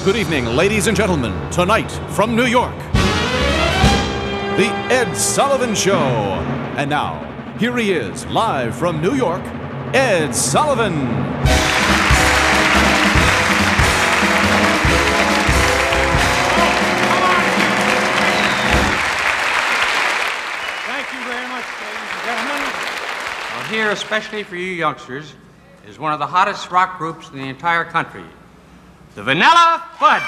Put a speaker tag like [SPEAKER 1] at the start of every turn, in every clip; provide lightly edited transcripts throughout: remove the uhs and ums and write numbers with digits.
[SPEAKER 1] Good evening, ladies and gentlemen. Tonight, from New York, The Ed Sullivan Show. And now, here he is, live from New York, Ed Sullivan.
[SPEAKER 2] Thank you very much, ladies and gentlemen. Well, here, especially for you youngsters, is one of the hottest rock groups in the entire country, the Vanilla Fudge.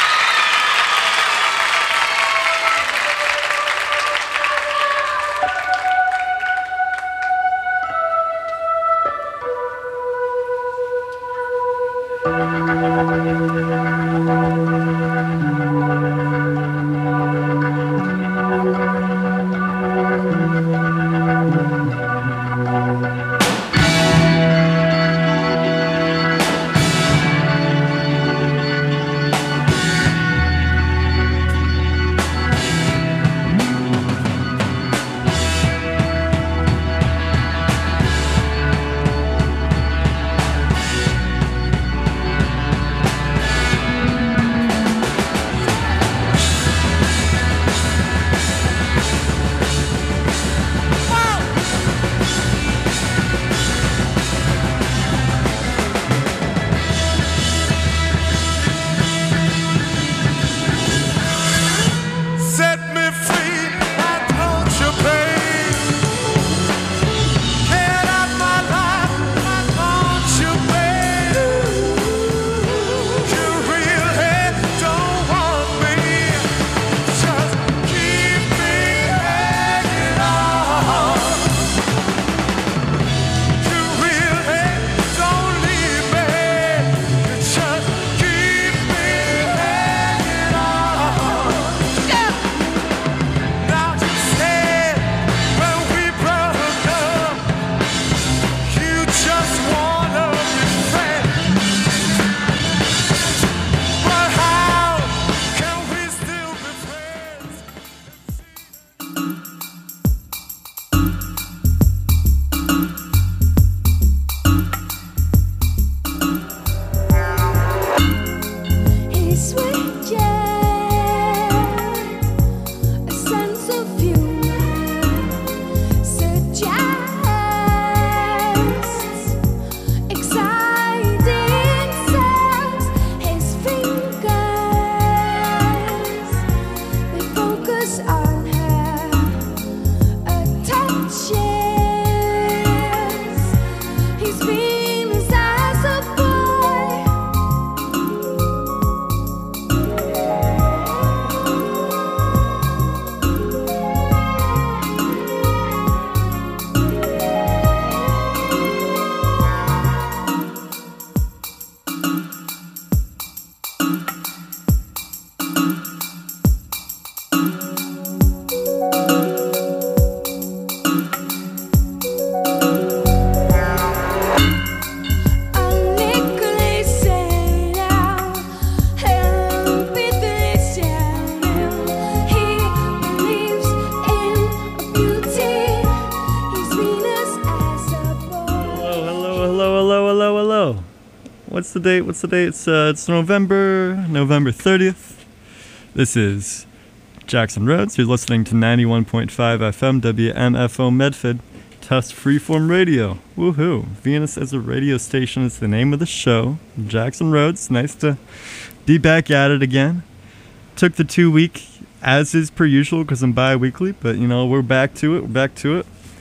[SPEAKER 3] What's the date? It's November 30th. This is Jackson Rhodes. You're listening to 91.5 FM WMFO Medford, Test Freeform Radio. Woohoo! Venus as a radio station is the name of the show. Jackson Rhodes, nice to be back at it again. Took the 2 week, as is per usual, because I'm bi-weekly, but we're back to it.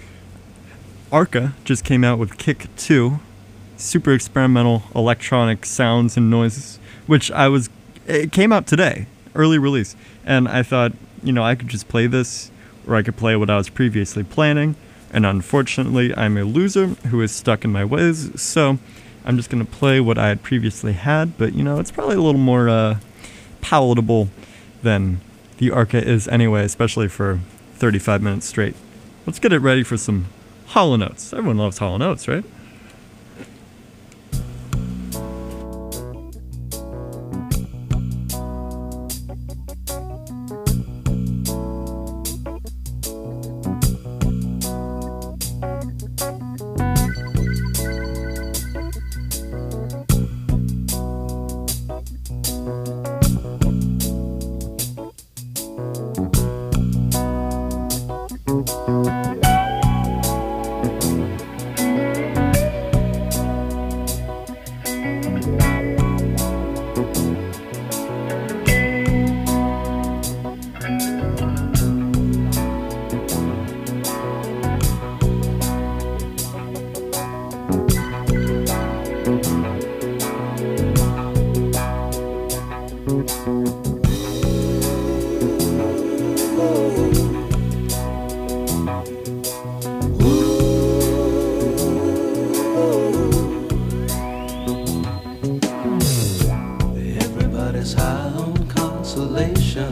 [SPEAKER 3] Arca just came out with Kick 2. Super experimental electronic sounds and noises, which it came out today, early release, and I thought, I could just play this, or I could play what I was previously planning, and unfortunately, I'm a loser who is stuck in my ways, so I'm just going to play what I had previously had, but, it's probably a little more palatable than the Arca is anyway, especially for 35 minutes straight. Let's get it ready for some Hall & Oates. Everyone loves Hall & Oates, right?
[SPEAKER 4] Everybody's high on consolation.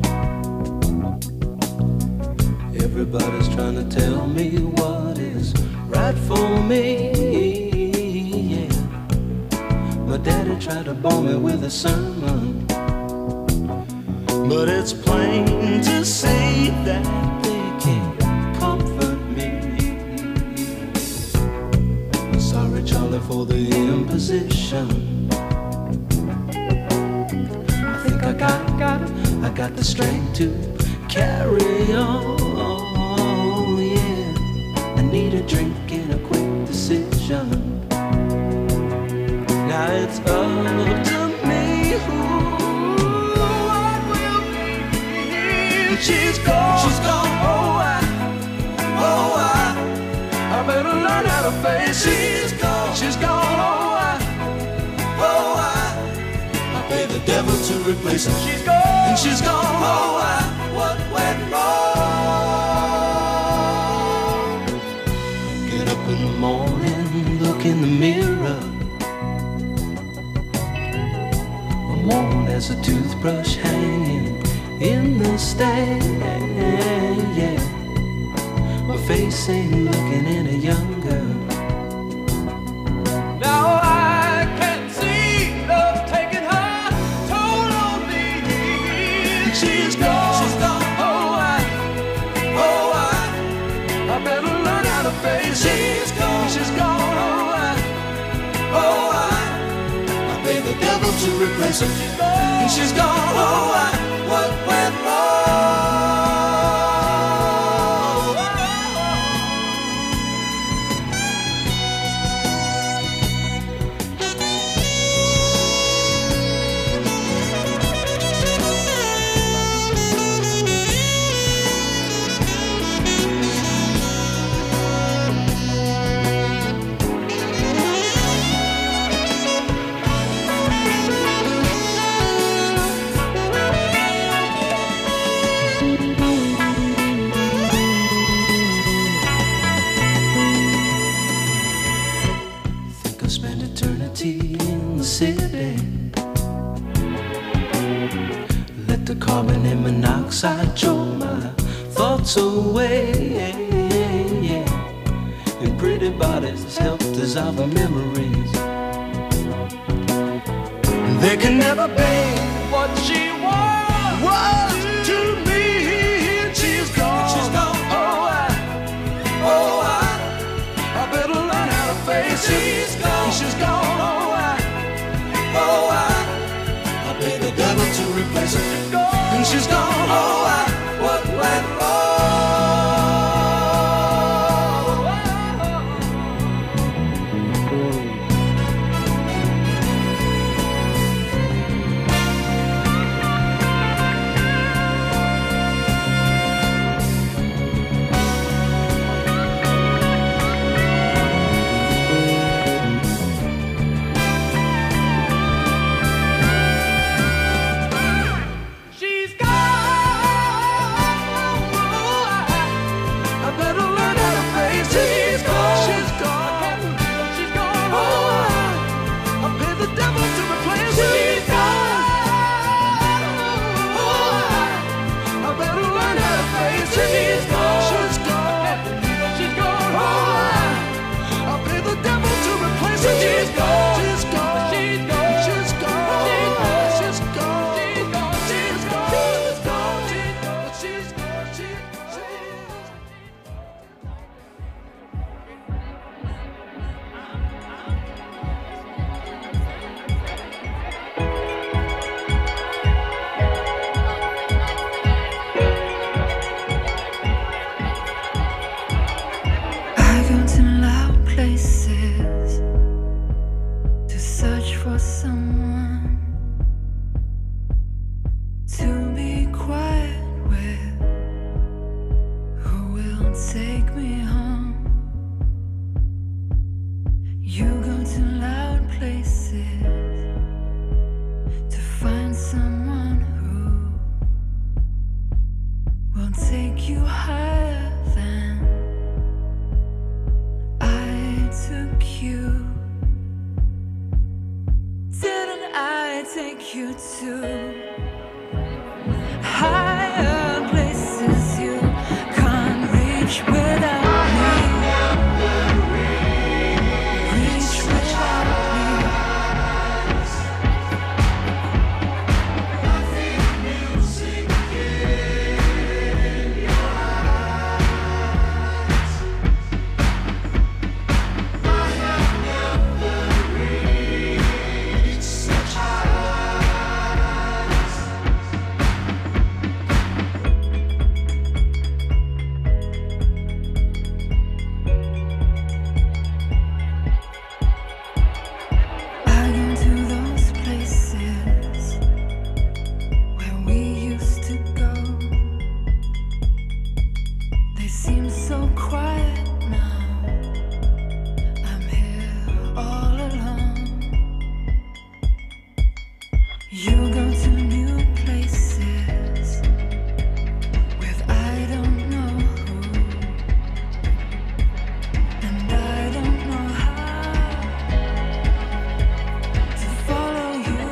[SPEAKER 4] Everybody's trying to tell me what is right for me. Yeah. My daddy tried to bore me with a sermon, but it's plain to see that they can't comfort me. Sorry, Charlie, for the imposition. I got the strength to carry on. Yeah, I need a drink and a quick decision. Now it's up to me who I will be. She's gone. She's gone. I better learn how to face. She's gone. She's gone. I pay the devil to replace her. She's gone. And she's gone. What went wrong? Get up in the morning, look in the mirror. I'm worn as a toothbrush hanging in the stand. Yeah, my face ain't looking any younger. Now I can see love taking her toll on me. She's gone. She's gone. I better learn how to face. She's gone. She's gone. I pay the devil to replace her. She's gone. She's gone. What went wrong? Spend eternity in the city. Let the carbon and monoxide choke my thoughts away. And pretty bodies help dissolve the memories. There can never be what she was to me. She's gone. She's gone. I better learn how to face it. She's gone. I pay the devil to replace her. And she's gone. What went wrong? She's gone.
[SPEAKER 5] take you higher than I took you? Didn't I take you to higher places you can't reach without me? Reach without me. I feel music in your eyes. I have never reached such heights. I go to those places where we used to go. They seem so quiet now. I'm here all alone. You go to new places with I don't know who, and I don't know how to follow you.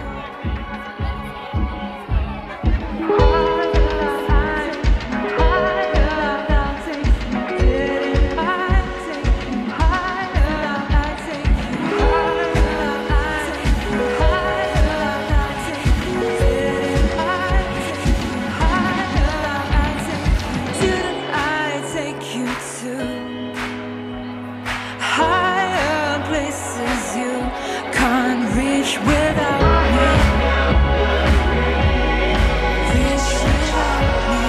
[SPEAKER 5] Didn't I take you to higher places you can't reach without me? Reach without me.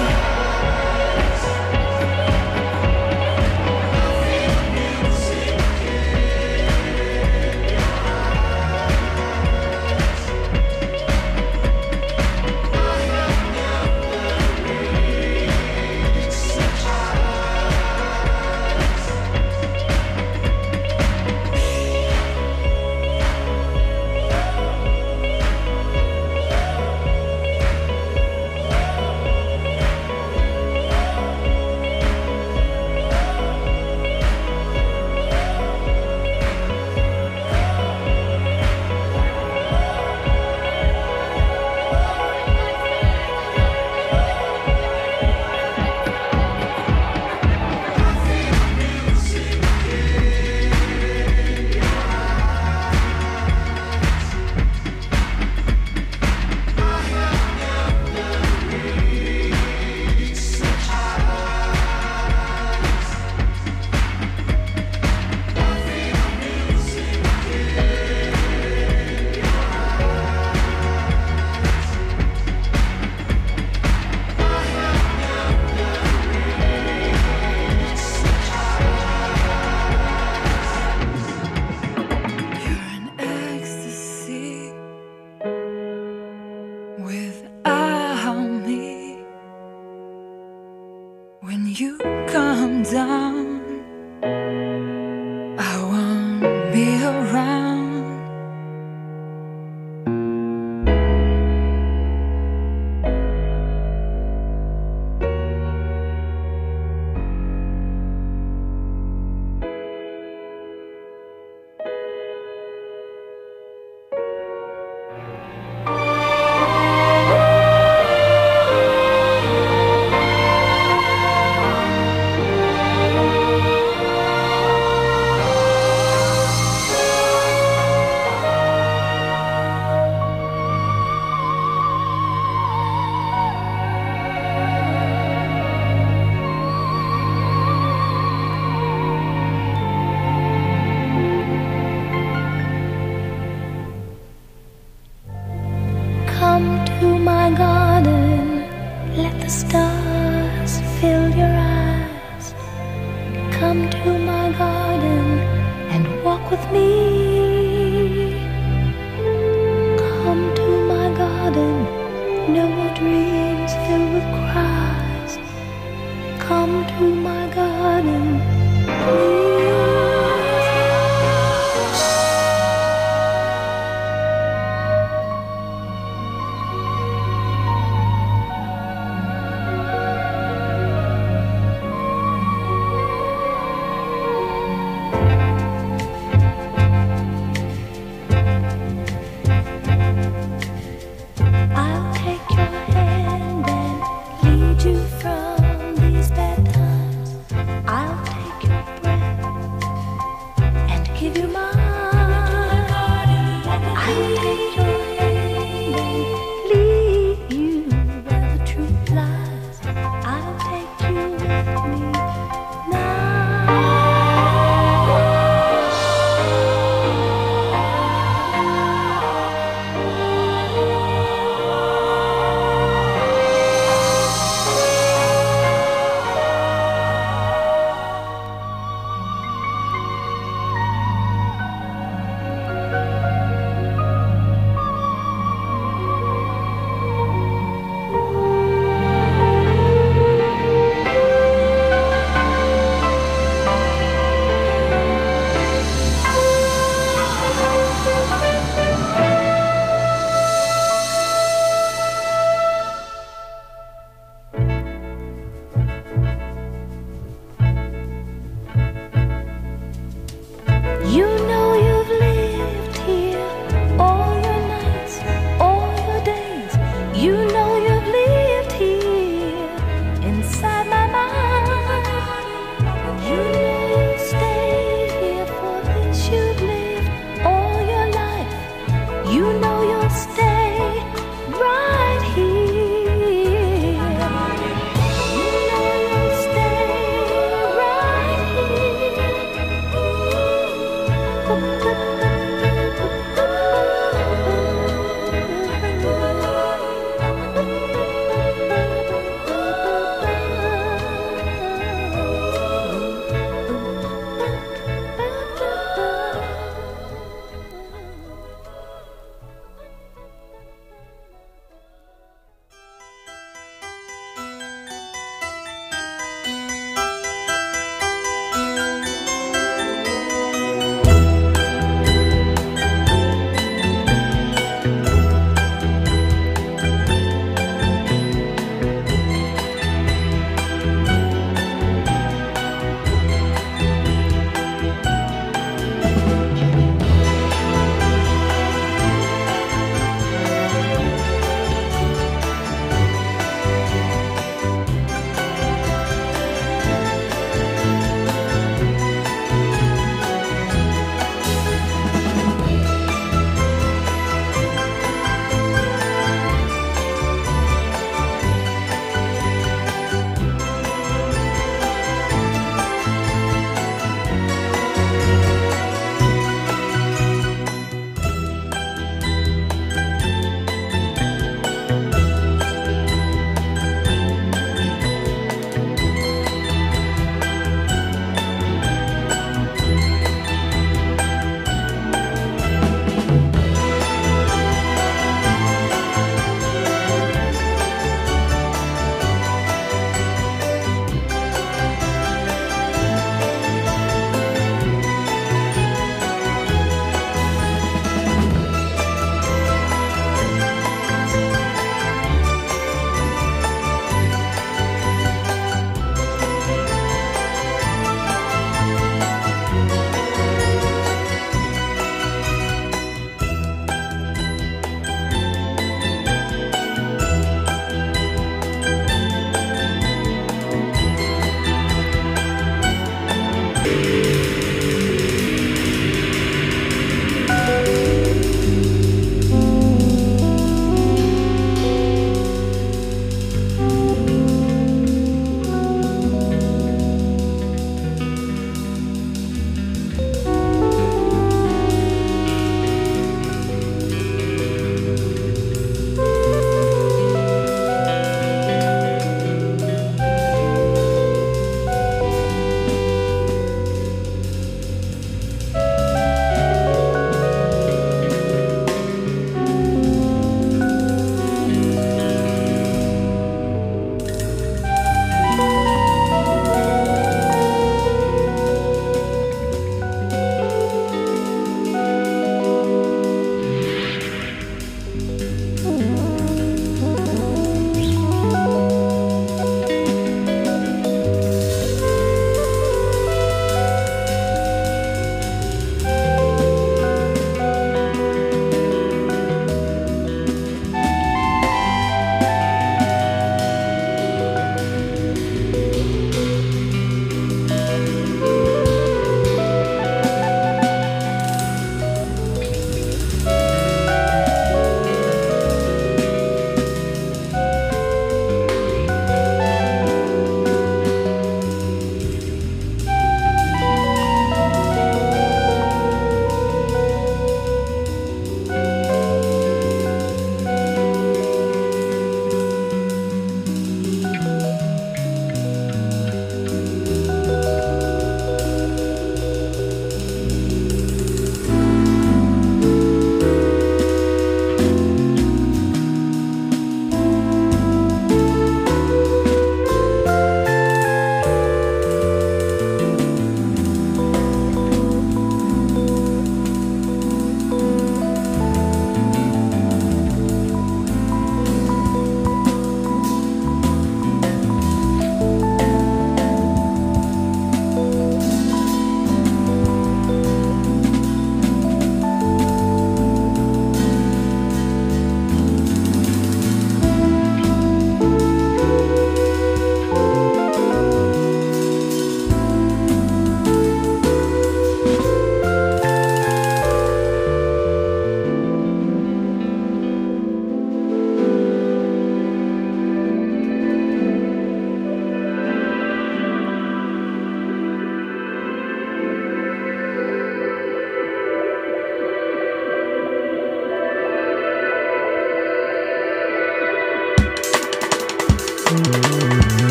[SPEAKER 5] You're an ecstasy without me. When you come down, I won't be around.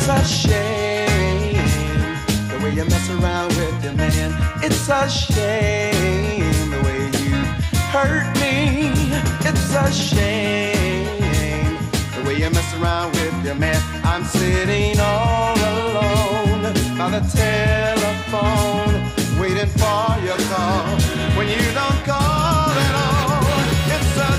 [SPEAKER 4] It's a shame the way you mess around with your man. It's a shame the way you hurt me. It's a shame the way you mess around with your man. I'm sitting all alone by the telephone, waiting for your call when you don't call at all. It's a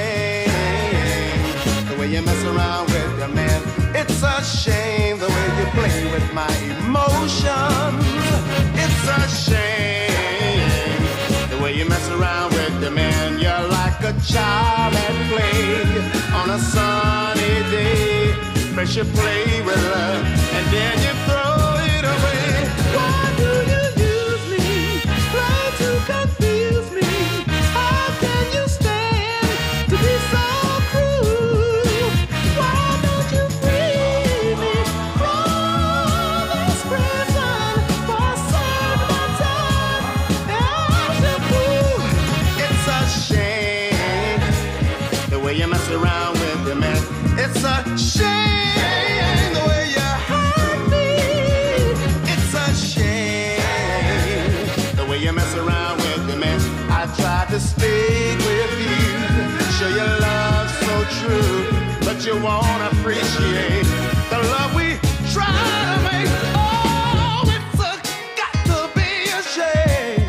[SPEAKER 4] shame the way you mess around with your man. It's a shame the way you play with my emotions. It's a shame the way you mess around with your man. You're like a child at play on a sunny day. First you play with love and then you throw it away. Why do you use me? Try to confuse me. How can you stand to be so cruel? Why don't you free me from this prison for certain time? As a fool, it's a shame the way you mess around with your man. It's a shame the way you hurt me. It's a shame the way you mess around with your man. I tried to speak with you, show your love so true, but you won't appreciate the love we try to make. Oh, it's got to be a shame.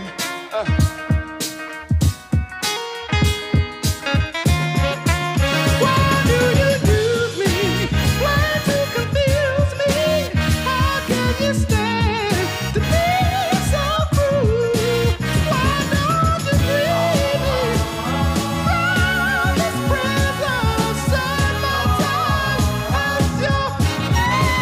[SPEAKER 4] Why do you use me? Try to confuse me. How can you stand to be so cruel? Why don't you free me from this prison? Serve my time as your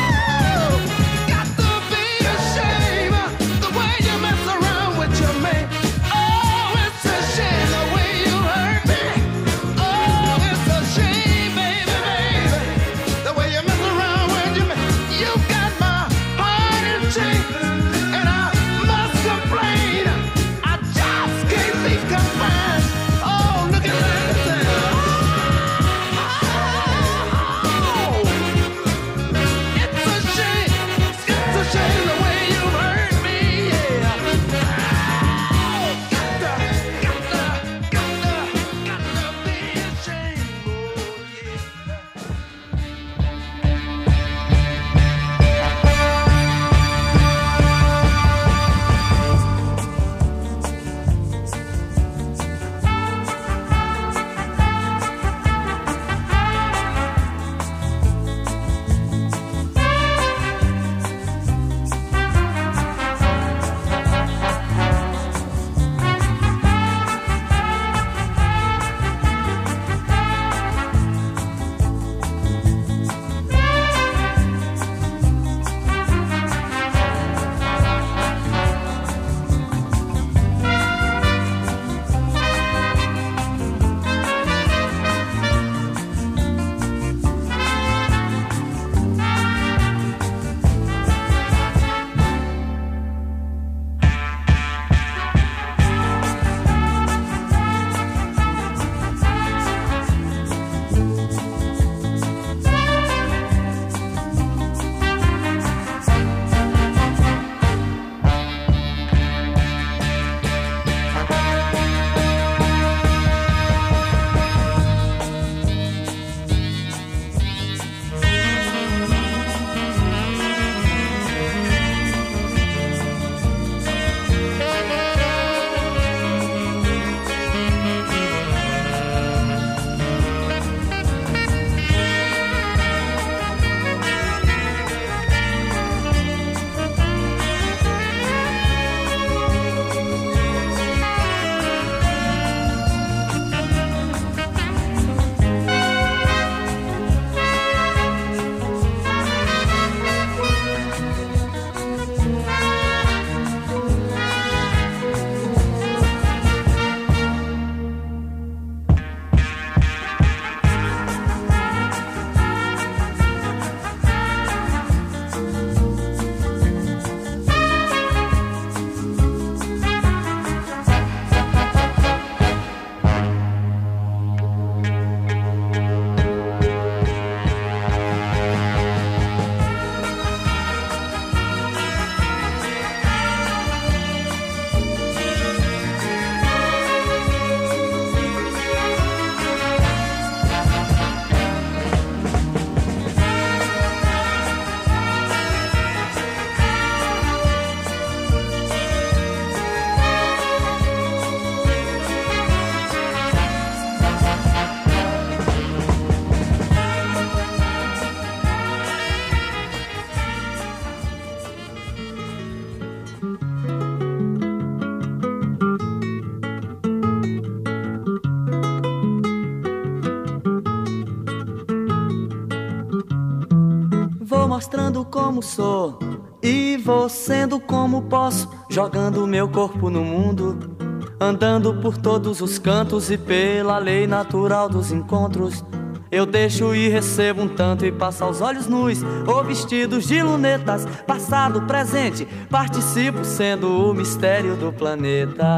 [SPEAKER 6] Vou mostrando como sou e vou sendo como posso, jogando meu corpo no mundo, andando por todos os cantos e pela lei natural dos encontros. Eu deixo e recebo um tanto e passo aos olhos nus ou vestidos de lunetas, passado, presente, participo sendo o mistério do planeta.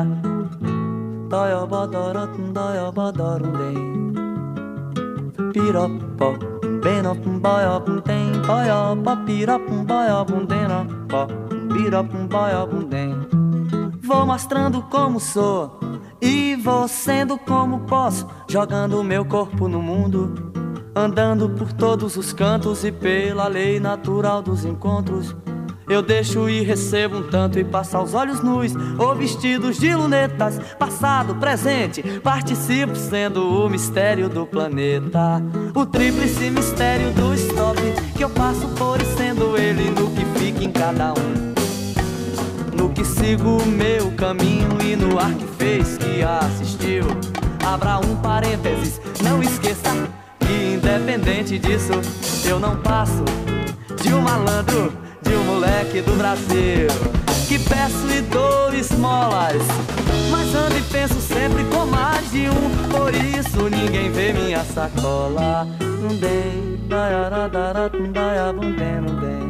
[SPEAKER 6] Vou mostrando como sou e vou sendo como posso, jogando meu corpo no mundo, andando por todos os cantos e pela lei natural dos encontros. Eu deixo e recebo um tanto e passo aos olhos nus ou vestidos de lunetas, passado, presente, participo sendo o mistério do planeta. O tríplice mistério do stop, que eu passo por e sendo ele no que fica em cada um, no que sigo o meu caminho e no ar que fez, que assistiu. Abra um parênteses, não esqueça que independente disso eu não passo de um malandro, de um moleque do Brasil, que peço e dou esmolas, mas ando e penso sempre com mais de um, por isso ninguém vê minha sacola. Não dei, não dei.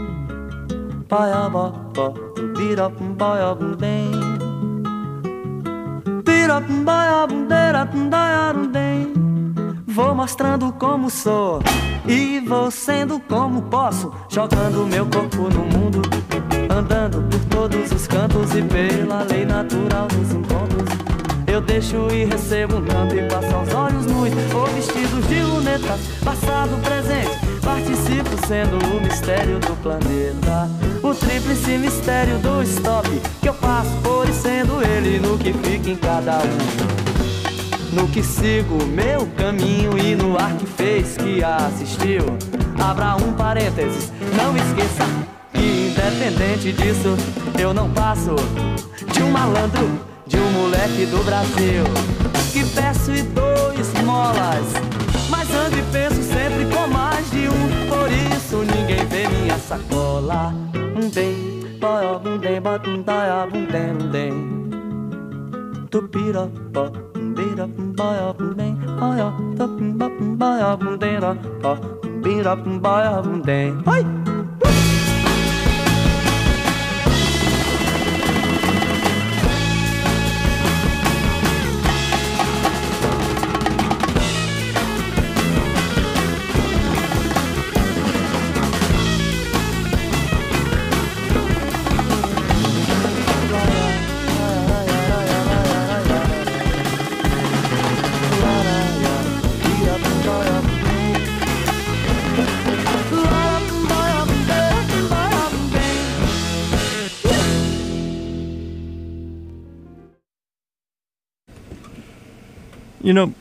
[SPEAKER 6] Vou mostrando como sou e vou sendo como posso, jogando meu corpo no mundo, andando por todos os cantos e pela lei natural dos encontros. Eu deixo e recebo um tanto e passo aos olhos nus ou vestidos de lunetas, passado, presente, participo sendo o mistério do planeta. O tríplice mistério do stop, que eu passo por e sendo ele no que fica em cada um, no que sigo meu caminho e no ar que fez, que assistiu. Abra um parênteses, não esqueça que independente disso eu não passo de um malandro, de um moleque do Brasil, que peço e dou esmolas, mas ando e penso sempre com mais de um, por isso ninguém vê minha sacola. Um bem, boy, um bem, bota um daia, um bem, tupira, bira, boy, um bem, boy, tupira, boy, um bem, bira, boy, um bem. Oi!
[SPEAKER 3] You know,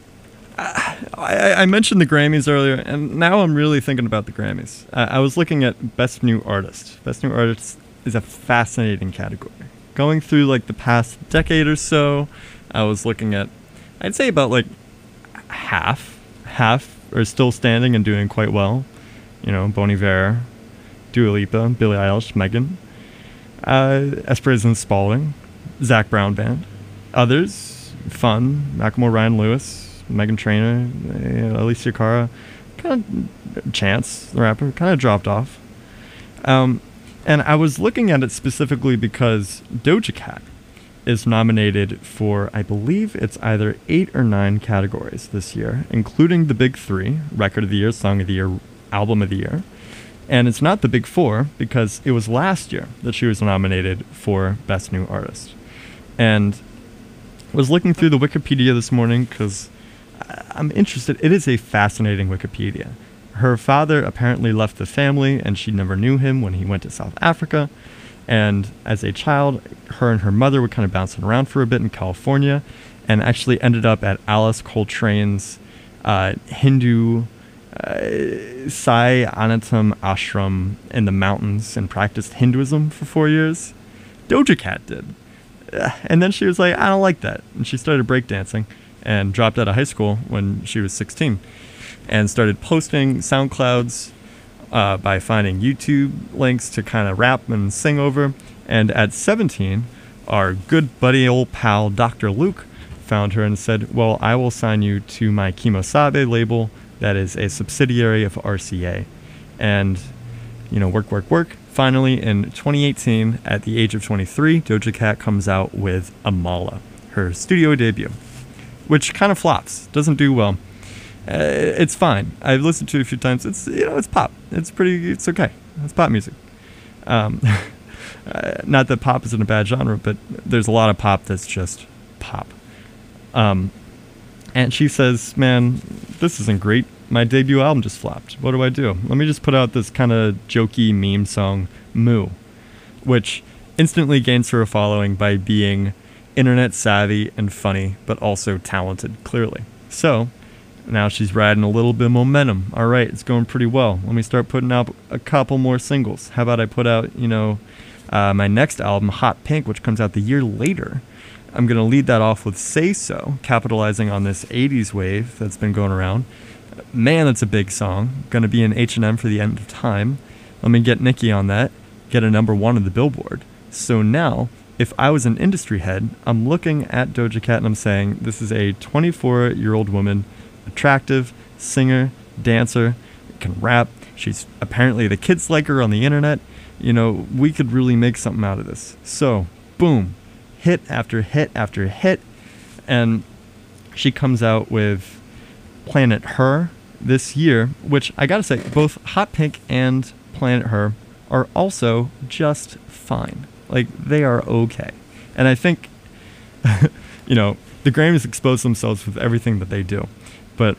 [SPEAKER 3] I mentioned the Grammys earlier, and now I'm really thinking about the Grammys. I was looking at Best New Artist. Best New Artist is a fascinating category. Going through like the past decade or so, I was looking at, I'd say about like half are still standing and doing quite well. You know, Bon Iver, Dua Lipa, Billie Eilish, Megan, Esperanza Spalding, Zac Brown Band. Others, Fun, Macklemore, Ryan Lewis, Meghan Trainor, Alicia Cara, kind of Chance, the rapper, kind of dropped off. And I was looking at it specifically because Doja Cat is nominated for, I believe it's either 8 or 9 categories this year, including the big 3, Record of the Year, Song of the Year, Album of the Year. And it's not the big 4 because it was last year that she was nominated for Best New Artist. And was looking through the Wikipedia this morning because I'm interested. It is a fascinating Wikipedia. Her father apparently left the family and she never knew him when he went to South Africa. And as a child, her and her mother were kind of bouncing around for a bit in California and actually ended up at Alice Coltrane's Hindu Sai Anatam ashram in the mountains and practiced Hinduism for 4 years. Doja Cat did. And then she was like, I don't like that. And she started breakdancing and dropped out of high school when she was 16 and started posting SoundClouds by finding YouTube links to kind of rap and sing over. And at 17, our good buddy old pal Dr. Luke found her and said, well, I will sign you to my Kimosabe label that is a subsidiary of RCA. And, work. Finally, in 2018, at the age of 23, Doja Cat comes out with Amala, her studio debut, which kind of flops, doesn't do well. It's fine. I've listened to it a few times. It's pop. It's okay. It's pop music. Not that pop isn't a bad genre, but there's a lot of pop that's just pop. And she says, man, this isn't great. My debut album just flopped. What do I do? Let me just put out this kind of jokey meme song, Moo, which instantly gains her a following by being internet savvy and funny, but also talented, clearly. So now she's riding a little bit of momentum. All right, it's going pretty well. Let me start putting out a couple more singles. How about I put out, my next album, Hot Pink, which comes out the year later. I'm going to lead that off with Say So, capitalizing on this 80s wave that's been going around. Man, that's a big song. Going to be in H&M for the end of time. Let me get Nicki on that. Get a #1 on the Billboard. So now, if I was an industry head, I'm looking at Doja Cat and I'm saying, this is a 24-year-old woman, attractive, singer, dancer, can rap. She's apparently, the kids like her on the internet. We could really make something out of this. So, boom, hit after hit after hit. And she comes out with Planet Her this year, which I gotta say, both Hot Pink and Planet Her are also just fine. Like, they are okay. And I think, the Grammys expose themselves with everything that they do. But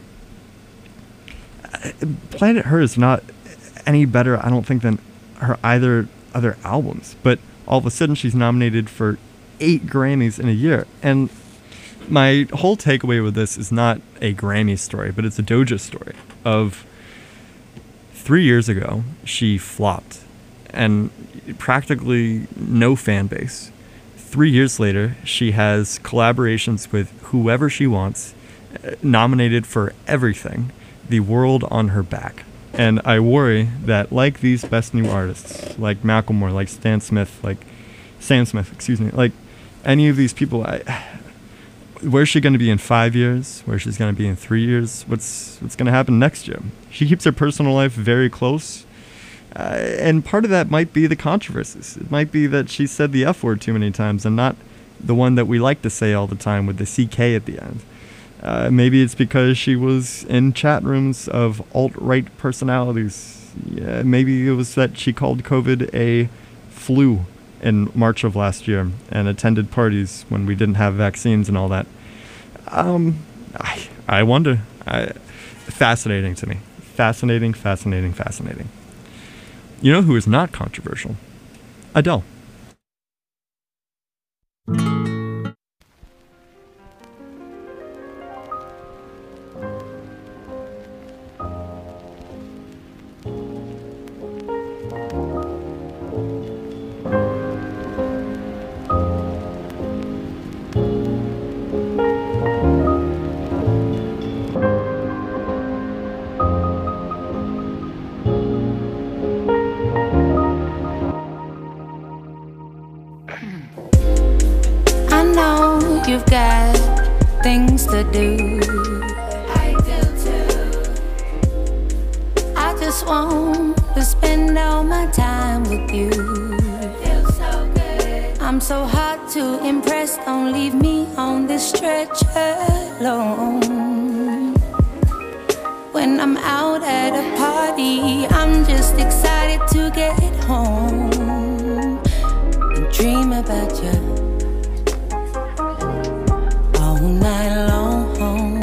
[SPEAKER 3] Planet Her is not any better, I don't think, than her either other albums. But all of a sudden, she's nominated for 8 Grammys in a year. And my whole takeaway with this is not a Grammy story, but it's a Doja story of 3 years ago, she flopped and practically no fan base. 3 years later, she has collaborations with whoever she wants, nominated for everything, the world on her back. And I worry that like these best new artists, like Macklemore, like Sam Smith, like any of these people, where's she going to be in 5 years? Where's she's going to be in 3 years? What's going to happen next year? She keeps her personal life very close. And part of that might be the controversies. It might be that she said the F word too many times and not the one that we like to say all the time with the CK at the end. Maybe it's because she was in chat rooms of alt-right personalities. Yeah, maybe it was that she called COVID a flu in March of last year and attended parties when we didn't have vaccines and all that. I wonder. Fascinating to me. Fascinating. You know who is not controversial? Adele.
[SPEAKER 5] You've got things to do. I do too. I just want to spend all my time with you. Feels so good. I'm so hard to impress. Don't leave me on this stretch alone. When I'm out at a party, I'm just excited to get home and dream about you night long.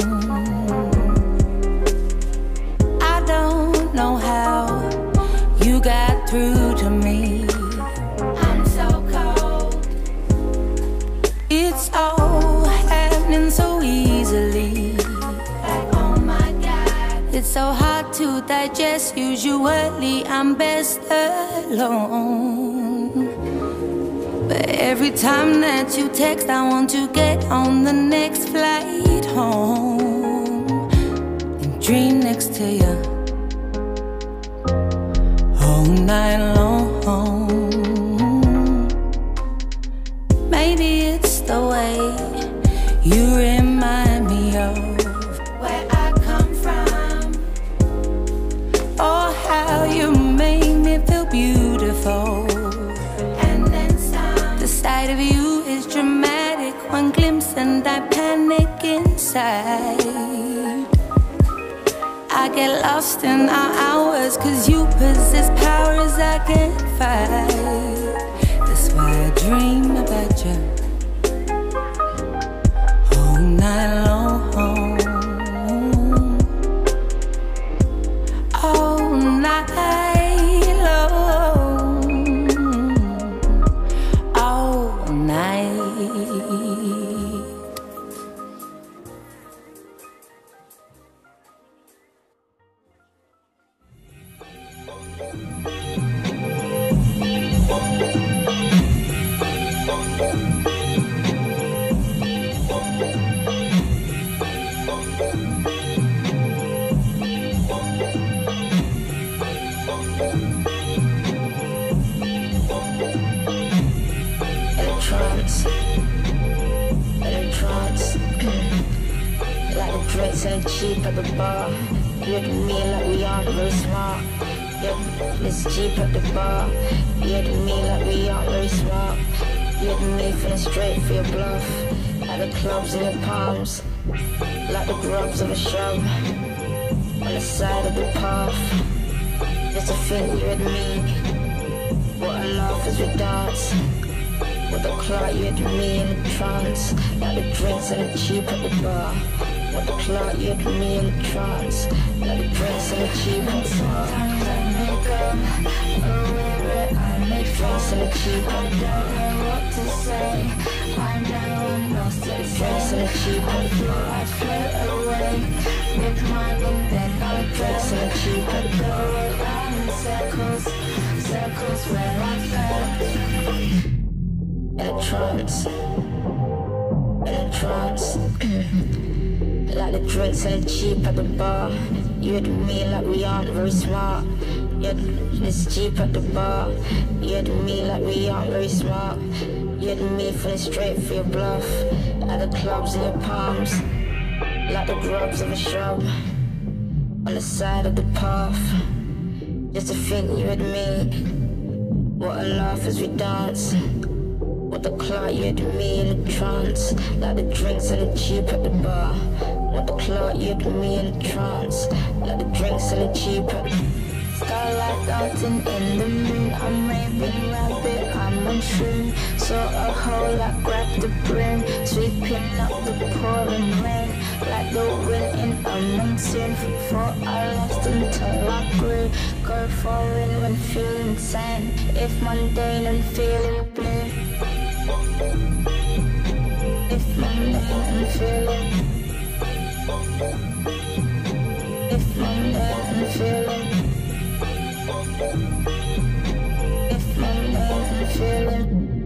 [SPEAKER 5] I don't know how you got through to me. I'm so cold. It's all happening so easily. Like, oh my God. It's so hard to digest. Usually I'm best alone. But every time that you text, I want to get on the next flight home and dream next to you night long. Maybe it's the way you remind me of where I come from, or how you make me feel beautiful. And then some. The sight of you is dramatic, one glimpse and I panic inside. I get lost in our hours, cause you possess powers I can't fight. That's why I dream about you all night long. All night long. All night.
[SPEAKER 7] Like the drinks and cheap at the bar. You and me like we aren't very smart. Yeah, it's cheap at the bar. You and me like we aren't very smart. You and me feeling straight for your bluff. At the clubs in your palms, like the grubs of a shrub on the side of the path. Just to think you and me, what a laugh as we dance. With the clock, you and me in a trance. Like the drinks and the cheap at the bar. With the clock, you and me in a trance. Like the drinks and the cheap at the bar. Sometimes I make up, I make drinks and the cheap at the bar. I don't know what to say, I'm down, lost to the drinks and the cheap at the bar. I float away with mine and then I drinks and the cheap at the bar. I'm in circles, circles where I fell. In a trance, like the drinks and the cheap at the bar. You and me like we aren't very smart. Yeah, it's cheap at the bar. You and me like we aren't very smart. You and me feeling straight for your bluff. At the clubs in your palms, like the grubs of a shrub on the side of the path. Just to think you and me, what a laugh as we dance. With the clock, you and me in a trance. Like the drinks and the cheap at the bar. With the clock, you and me in a trance. Like the drinks and the cheap at the starlight dancing in the moon. I'm raving rabbit, I'm on shroom. So a hole, I grab the brim, sweeping up the pouring rain. Like the wind in a monsoon. Before I lost until I grew. Go foreign when feeling sane. If mundane and feeling blue. If mundane and feeling. If mundane and feeling. If mundane and feeling.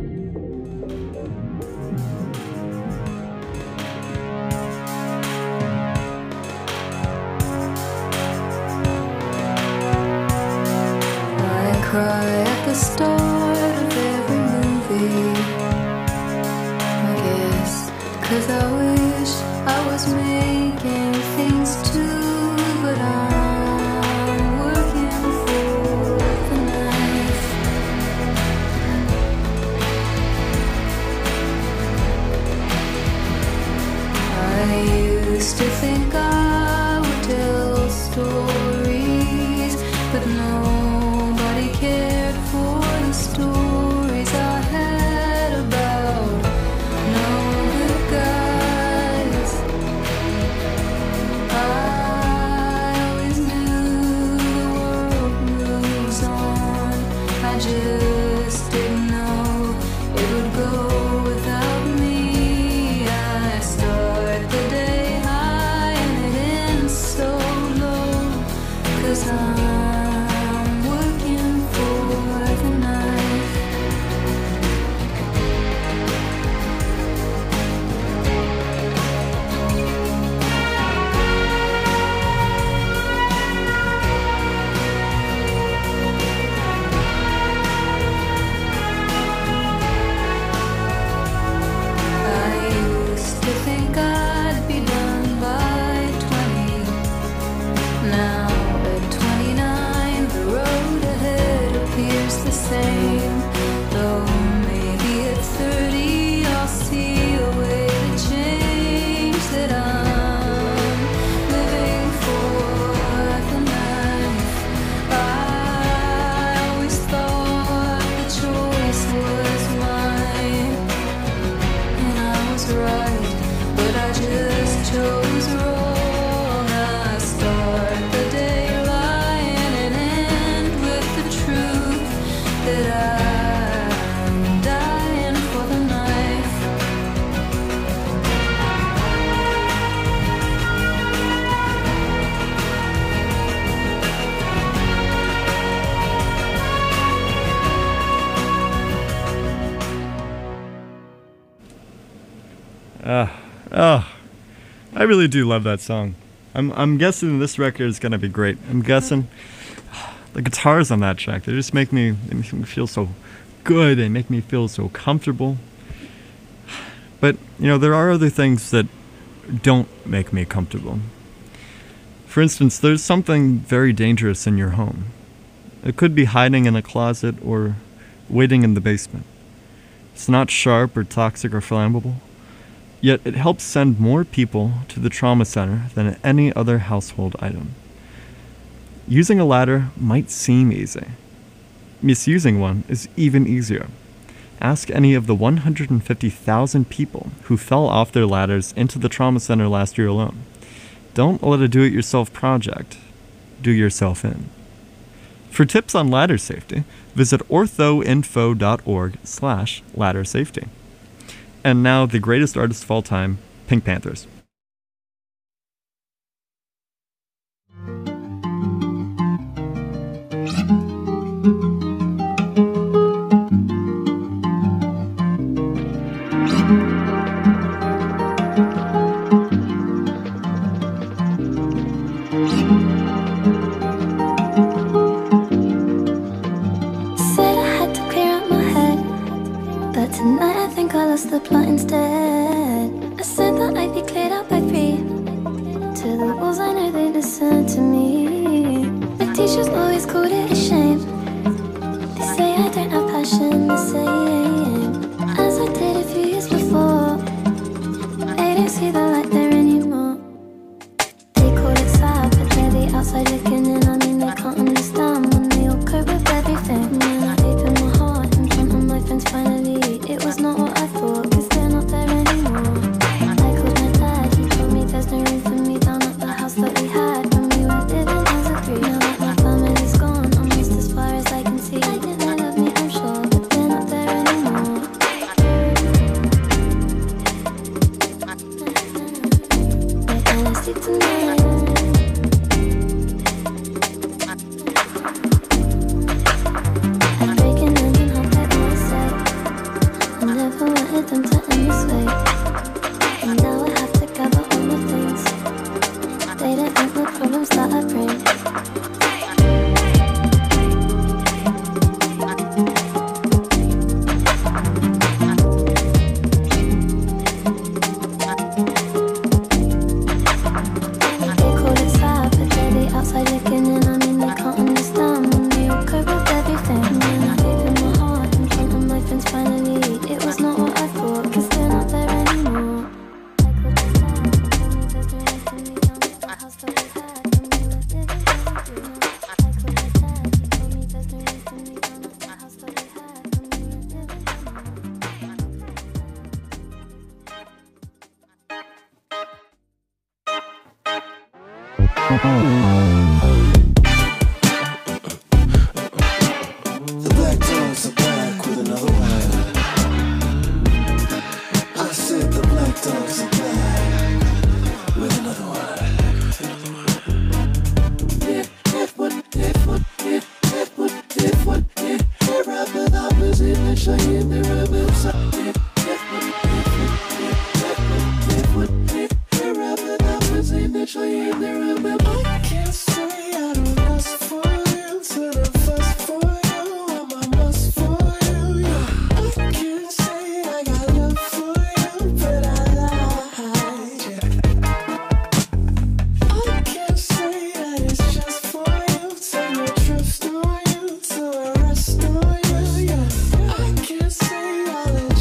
[SPEAKER 5] I cry at the start of every movie, I guess, 'cause I wish I was making things too, but I'm working for the knife. I used to think I would tell stories, but nobody cared for the stories I had about no good guys. I always knew the world moves on. I just didn't know it would go without me. I start the day high and it ends so low, 'cause I'm working for the night. that I'm dying for the knife.
[SPEAKER 3] I really do love that song. I'm guessing this record is gonna be great. I'm guessing the guitars on that track, they just make me feel so good. They make me feel so comfortable. But, you know, there are other things that don't make me comfortable. For instance, there's something very dangerous in your home. It could be hiding in a closet or waiting in the basement. It's not sharp or toxic or flammable, yet it helps send more people to the trauma center than any other household item. Using a ladder might seem easy. Misusing one is even easier. Ask any of the 150,000 people who fell off their ladders into the trauma center last year alone. Don't let a do-it-yourself project do yourself in. For tips on ladder safety, visit orthoinfo.org/ladder safety. And now the greatest artist of all time, Pink Panthers.
[SPEAKER 5] Said I had to clear out my head, but tonight I think I lost the plot instead. I said that I'd be cleared out by 3. To the walls I know they listen to me. The teachers always called it a shame. They say I don't have passion the same as I did a few years before. They don't see the light there anymore. They call it sad, but they're the outside looking in. I mean, they can't understand when they all cope with everything. And then I opened my heart in front of my friends finally. It was not what I thought, cause they're not there anymore. I called my dad, he told me there's no room for me down at the house that we had when we were living as a 3. Now that my family's gone, I'm lost as far as I can see. They love me, I'm sure, but they're not there anymore. But honestly tonight, I'd break an end and hope they're all safe. I never wanted them to end this way. And now I have to gather all the things. They don't think the problems that I bring. They call it sad, but they're the outside looking in. I mean, they can't understand when they all cope with everything. And then I opened my heart in front of my friends finally. It was not what I thought, cause they're not there anymore. I called my dad, he told me there's no room for me down at the house that we had when we were living as a 3. I called my dad, he told me there's no room for me down at the house that we had when we were living
[SPEAKER 4] The black dogs are back with another one. I said the black dogs are back with another one. I can't say I don't lust for you, till I fuss for you, I'm a must for you, yeah. I can't say I got love for you, but I lied, yeah. I can't say that it's just for you, till I trust on you, till I rest on you, yeah. I can't say all of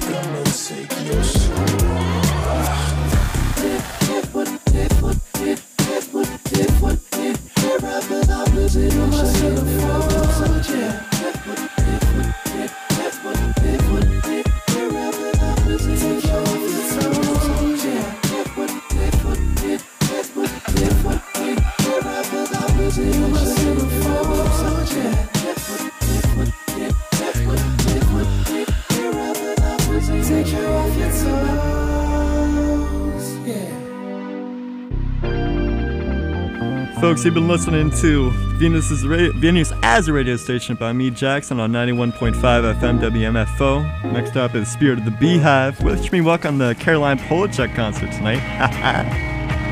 [SPEAKER 3] Folks, you've been listening to Venus as a radio station by me, Jackson, on 91.5 FM WMFO. Next up is Spirit of the Beehive. Wish me luck on the Caroline Polachek concert tonight.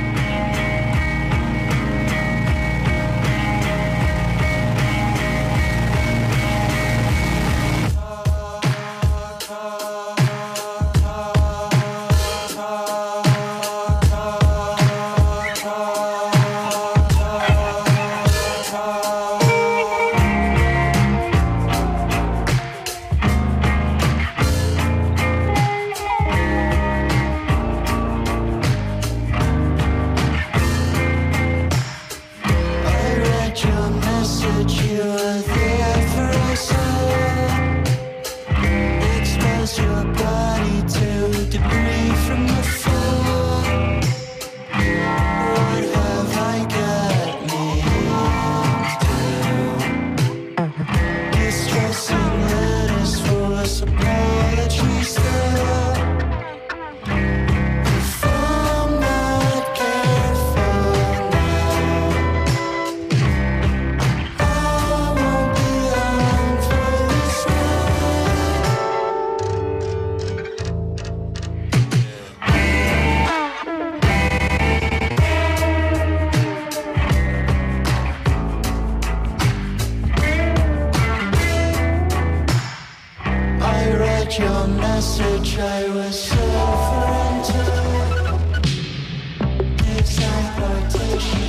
[SPEAKER 4] Your message, I was suffering to the exploitation.